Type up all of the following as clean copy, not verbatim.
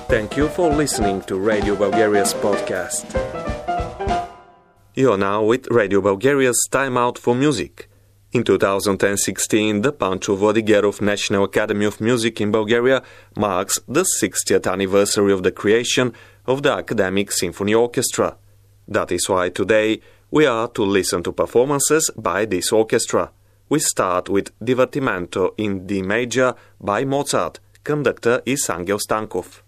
Thank you for listening to Radio Bulgaria's podcast. You are now with Radio Bulgaria's Time Out for Music. In 2016, the Pancho Vodigerov National Academy of Music in Bulgaria marks the 60th anniversary of the creation of the Academic Symphony Orchestra. That is why today we are to listen to performances by this orchestra. We start with Divertimento in D major by Mozart. Conductor is Angel Stankov.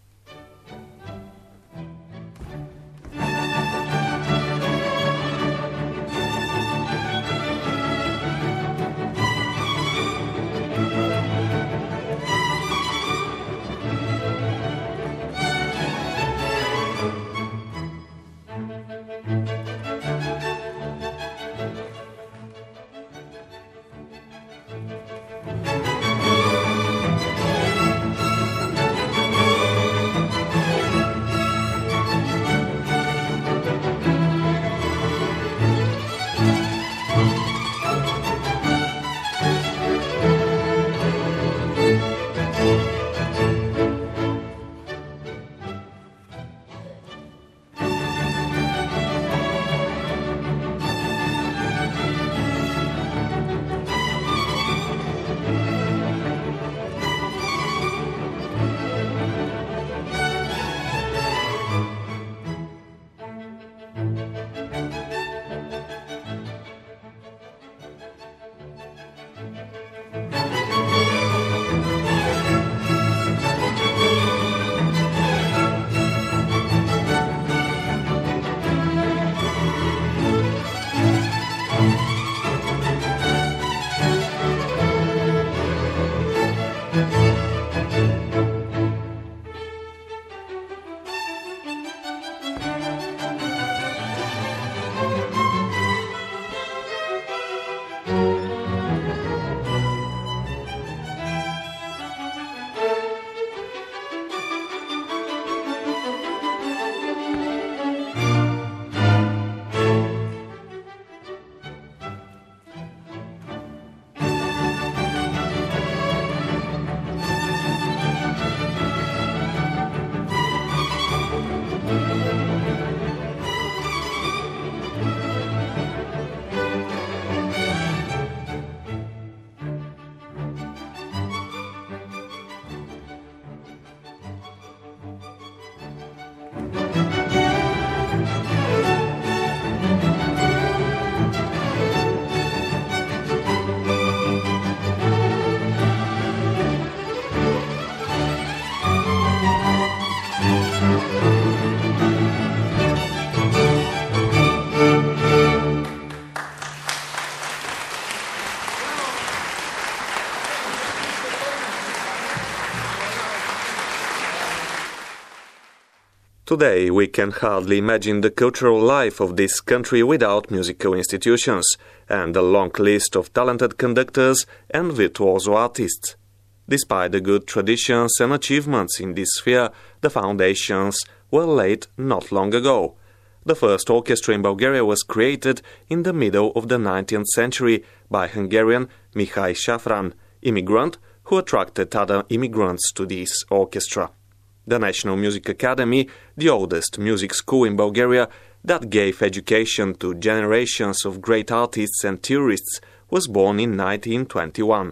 Today, we can hardly imagine the cultural life of this country without musical institutions and a long list of talented conductors and virtuoso artists. Despite the good traditions and achievements in this sphere, the foundations were laid not long ago. The first orchestra in Bulgaria was created in the middle of the 19th century by Hungarian Mihai Shafran, immigrant who attracted other immigrants to this orchestra. The National Music Academy, the oldest music school in Bulgaria that gave education to generations of great artists and tourists, was born in 1921.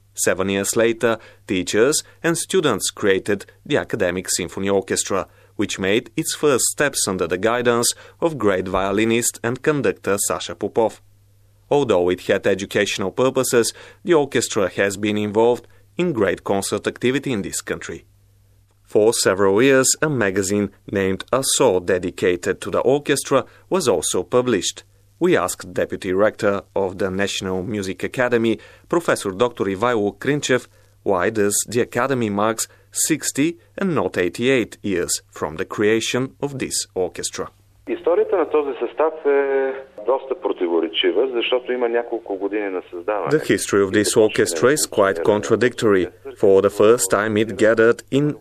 7 years later, teachers and students created the Academic Symphony Orchestra, which made its first steps under the guidance of great violinist and conductor Sasha Popov. Although it had educational purposes, the orchestra has been involved in great concert activity in this country. For several years, a magazine named Asor dedicated to the orchestra was also published. We asked Deputy Rector of the National Music Academy, Professor Dr. Ivailo Krinchev, why does the Academy marks 60 and not 88 years from the creation of this orchestra. Историята на този състав е доста противоречива, защото има няколко години на създаване. The history of this orchestra is quite contradictory. For the first time it gathered in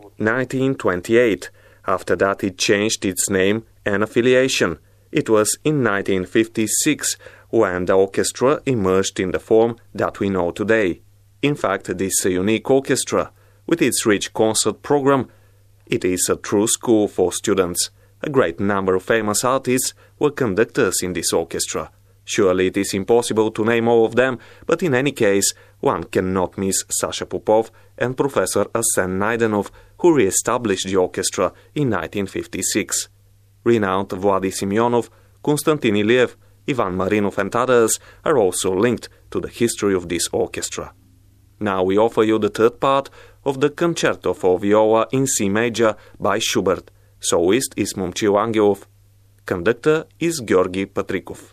1928. After that it changed its name and affiliation. It was in 1956 when the orchestra emerged in the form that we know today. In fact, this unique orchestra, with its rich concert program, It is a true school for students. A great number of famous artists were conductors in this orchestra. Surely it is impossible to name all of them, but in any case, one cannot miss Sasha Popov and Professor Arsen Naidenov, who re-established the orchestra in 1956. Renowned Vladimir Semyonov, Konstantin Iliev, Ivan Marinov and others are also linked to the history of this orchestra. Now we offer you the third part of the Concerto for Viola in C major by Schubert. Soloist is Momchil Angelov. Conductor is Georgy Patrikov.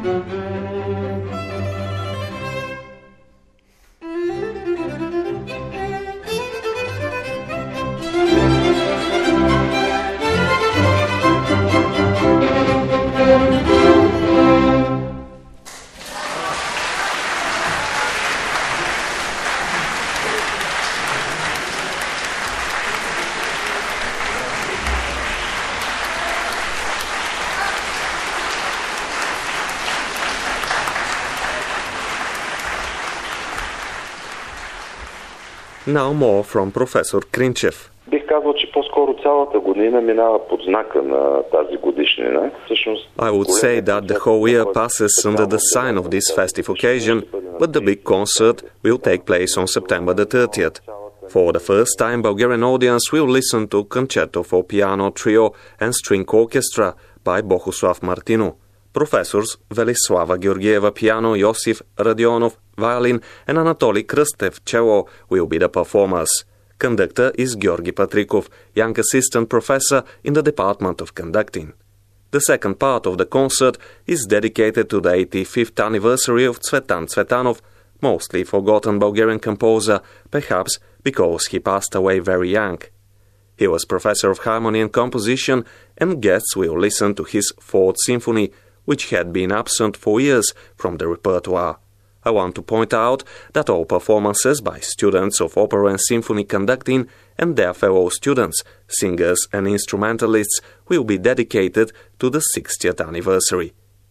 Now more from Professor Кринчев. Бих казал, че по-скоро цялата година минава под знака на тази годишнина. I would say that the whole year passes under the sign of this festive occasion, but the big concert will take place on September the 30th. For the first time, Bulgarian audience will listen to Concerto for Piano, Trio and String Orchestra by Bohuslav Martinu. Professors Velislava Georgieva piano, Josif Radionov violin and Anatoly Krstev cello will be the performers. Conductor is Georgi Patrikov, young assistant professor in the Department of Conducting. The second part of the concert is dedicated to the 85th anniversary of Tsvetan Tsvetanov, mostly forgotten Bulgarian composer, perhaps because he passed away very young. He was professor of harmony and composition, and guests will listen to his Fourth Symphony, which had been absent for years from the repertoire. I want to point out that all performances by students of opera and symphony conducting and their fellow students, singers and instrumentalists will be dedicated to the 60th anniversary.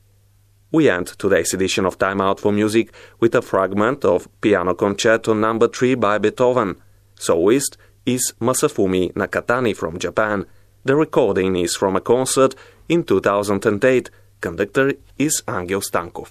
We end today's edition of Time Out for Music with a fragment of Piano Concerto No. 3 by Beethoven. Soloist is Masafumi Nakatani from Japan. The recording is from a concert in 2008. Conductor is Angel Stankov.